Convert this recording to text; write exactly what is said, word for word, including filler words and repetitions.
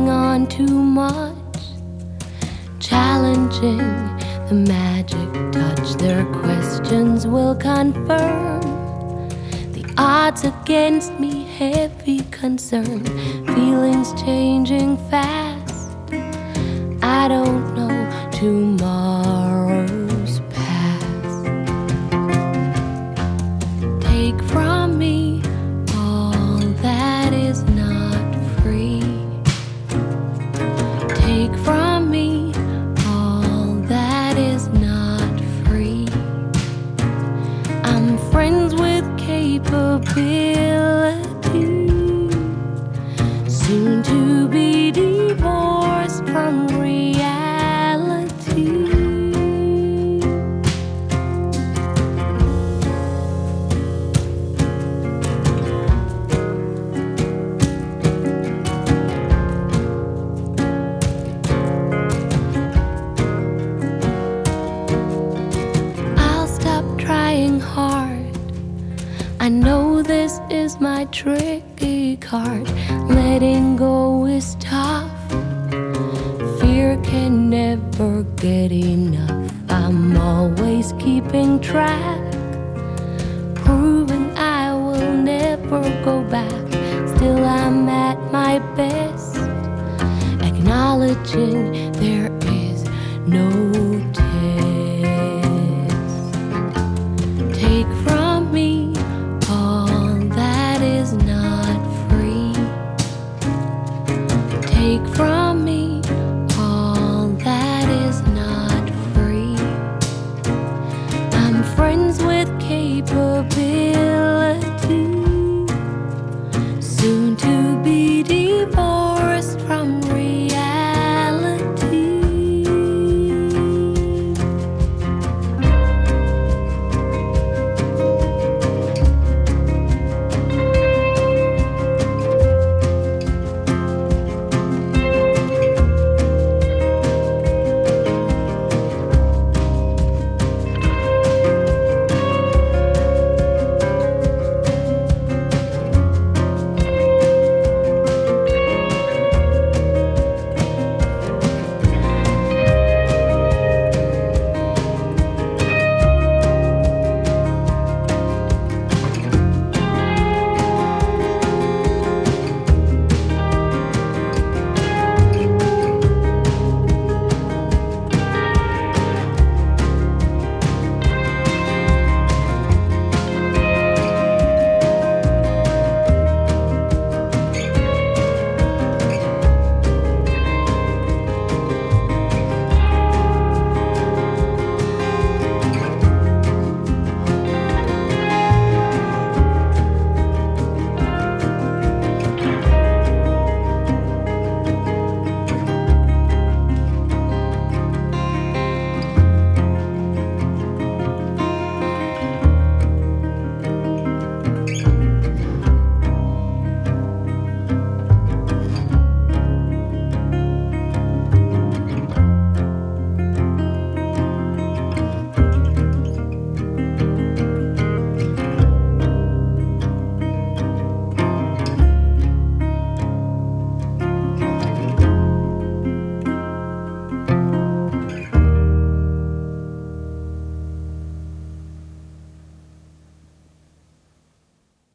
holding on too much, challenging the magic touch. Their questions will confirm the odds against me, heavy concern, feelings changing fast. I don't know tomorrow's past. Take from me all that is not free. Take from me all that is not free. I'm friends with capability, soon to be divorced from reality. I'll stop trying hard. I know this is my tricky card. Letting go is tough. Fear can never get enough. I'm always keeping track, proving I will never go back. Still I'm at my best, acknowledging there is no test. Take from me all that is not free. Take from me all that is not free. I'm friends with capability,